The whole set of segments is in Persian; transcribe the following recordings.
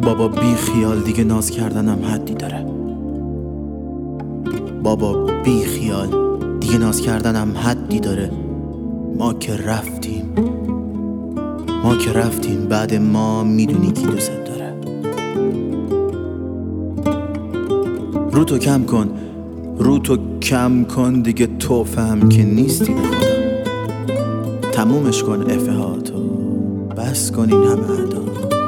بابا بی خیال دیگه ناز کردنم حدی داره. بابا بی خیال دیگه ناز کردنم حدی داره. ما که رفتیم بعد ما میدونی کی دوست داره. رو تو کم کن دیگه تو فهم که نیستی به خدا. تمومش کن افهاتو، بس کن این همه ادا.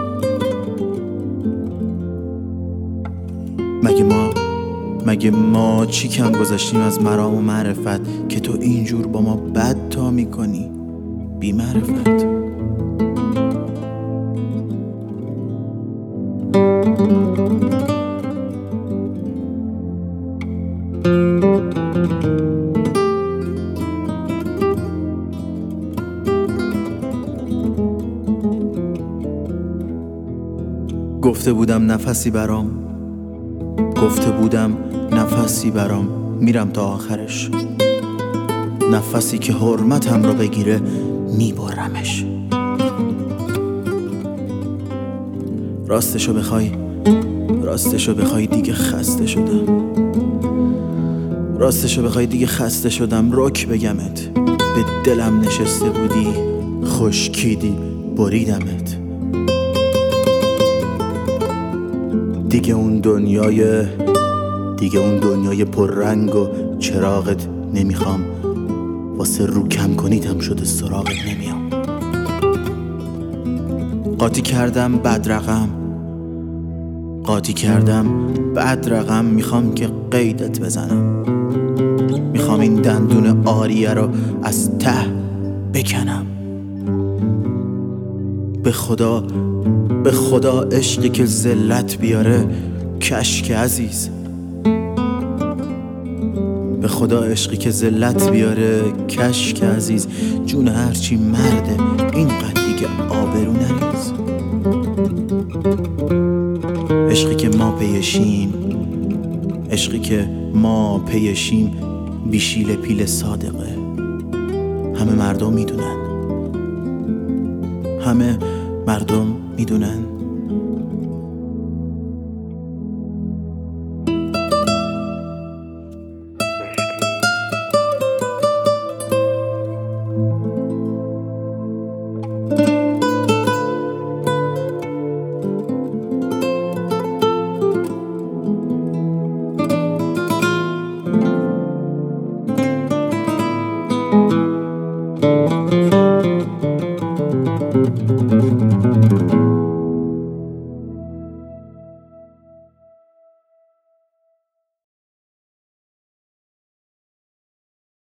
مگه ما چی کم گذاشتیم از مرام و معرفت که تو اینجور با ما بد تا میکنی بی معرفت؟ گفته بودم نفسی برام میرم تا آخرش. نفسی که حرمتم رو بگیره میبرمش. راستشو بخوای دیگه خسته شدم. رک بگمت به دلم نشسته بودی، خشکیدی بریدمت. دیگه اون دنیای پررنگ و چراغت نمیخوام. واسه رو کم کنیدم شده سراغت نمیام. قاطی کردم بد رقم. میخوام که قیدت بزنم. میخوام این دندون آریه رو از ته بکنم. به خدا عشقی که ذلت بیاره کشک عزیز. به خدا عشقی که ذلت بیاره کشک عزیز. جون هرچی مرده اینقدر دیگه آبرو نریز. عشقی که ما پیشیم بیشیل پیل صادقه. همه مردم میدونن. Thank you.